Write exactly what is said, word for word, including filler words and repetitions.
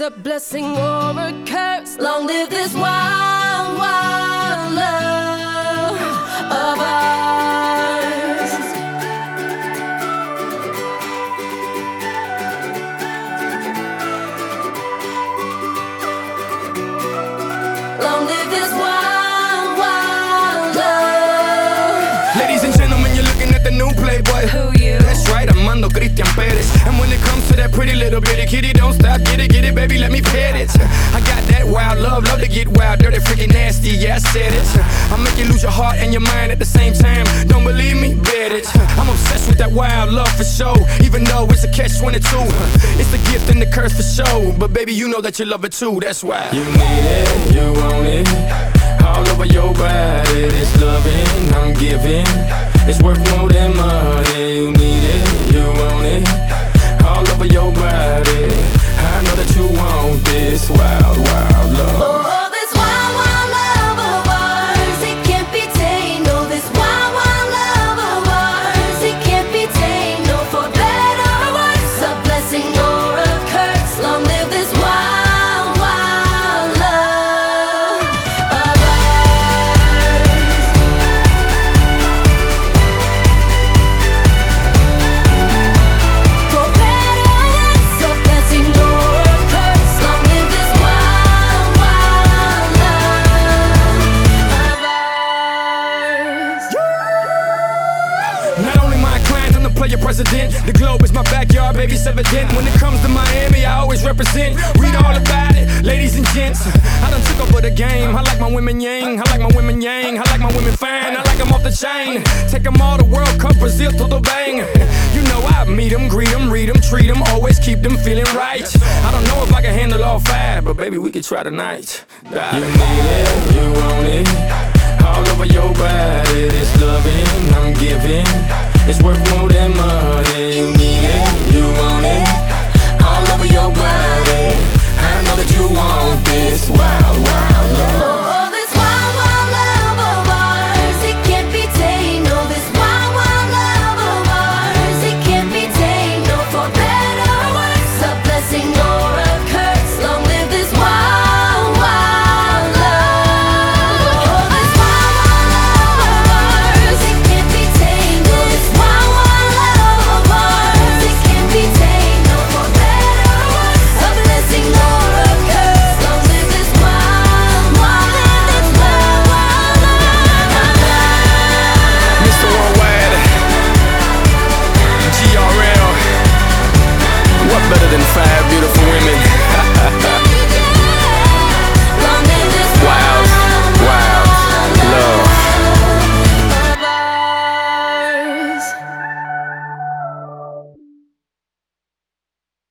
a blessing or a curse. Long live this wild, wild love of ours. Long live this wild, wild love. Ladies and gentlemen, you're looking at the new Playboy. Who you? That's right, Armando Christian Perez. And when it comes to that pretty little bitty kitty, don't stop, get it, get it, baby, let me pet it. I got that wild love, love to get wild, dirty, freaking nasty, yeah, I said it. I'll make you lose your heart and your mind at the same time. Don't believe me? Bet it. I'm obsessed with that wild love for sure, even though it's a catch twenty-two. It's the gift and the curse for sure, but baby, you know that you love it too, that's why. You need it, you want it, all over your body. This loving I'm giving, it's worth more than money. You need it, you want it, all over your body. I know that you want this wild, wild love. Oh, this wild, wild love of ours, it can't be tamed. No, this wild, wild love of ours, it can't be tamed. No, for better or worse, a blessing or a curse. Long live this wild, wild love of ours. For better or worse, a blessing or a curse. Long live this wild, wild love of ours. Not only my clients, I'm the player president. The globe is my backyard, baby, it's evident. When it comes to Miami, I always represent. Read all about it, ladies and gents. I done took over the game. I like my women yang, I like my women yang, I like my women fine, I like them off the chain. Take them all to World Cup, Brazil to the bang. You know I meet them, greet them, read them, treat them, always keep them feeling right. I don't know if I can handle all five, but baby, we could try tonight. You need it, you want